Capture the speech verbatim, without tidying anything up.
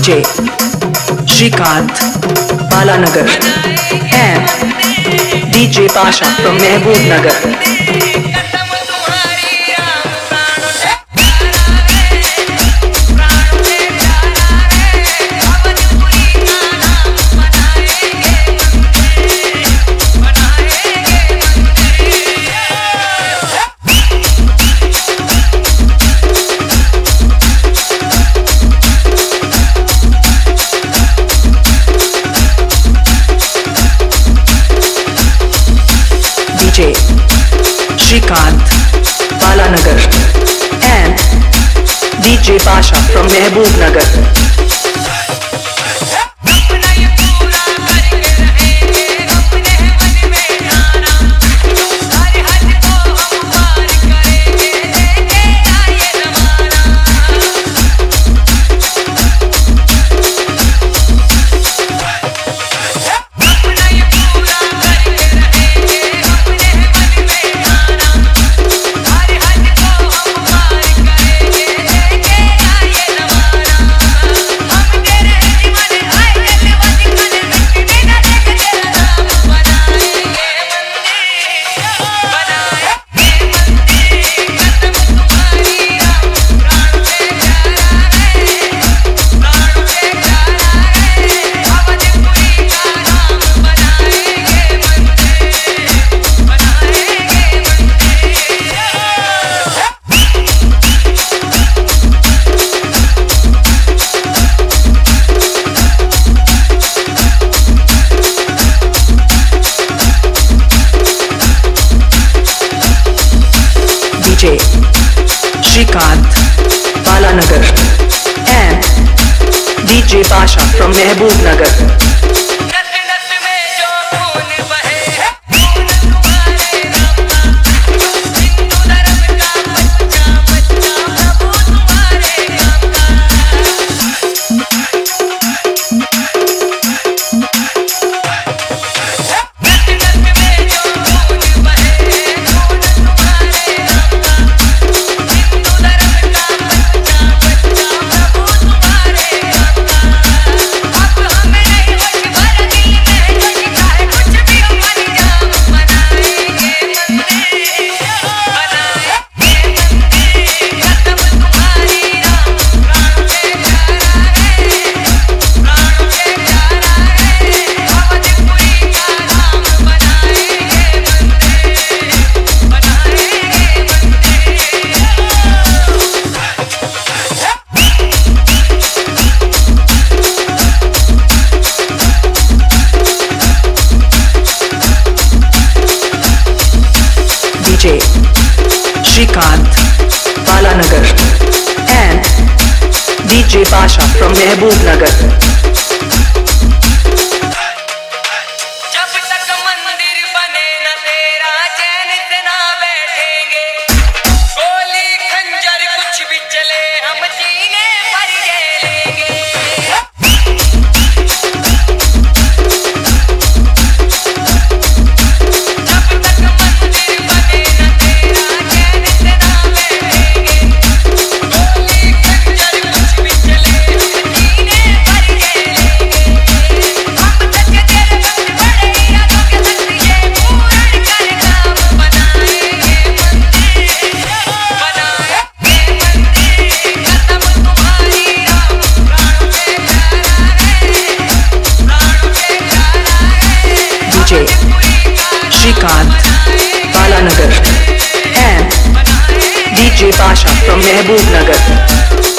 J Shrikant Balanagar and D J Pasha from Mehboob Nagar. J Shrikant Balanagar and D J Pasha from Mehboob Nagar. J Shrikant Balanagar and D J Pasha from Mehboob Nagar. J Shrikant Balanagar and D J Pasha from Mehboob Nagar. J Shrikant Balanagar and D J Pasha from Mehboob Nagar.